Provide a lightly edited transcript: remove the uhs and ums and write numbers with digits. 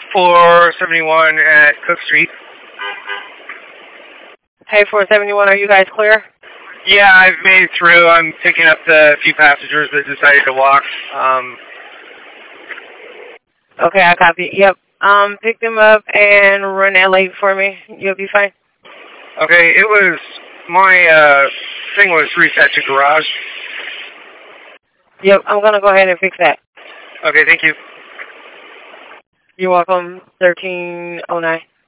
471 at Cook Street. Hey, 471, are you guys clear? Yeah, I've made it through. I'm picking up the few passengers that decided to walk. Okay, I copy. Yep. Pick them up and run that late for me. You'll be fine. Okay, it was, my thing was reset to garage. Yep, I'm going to go ahead and fix that. Okay, thank you. You're welcome, 1309.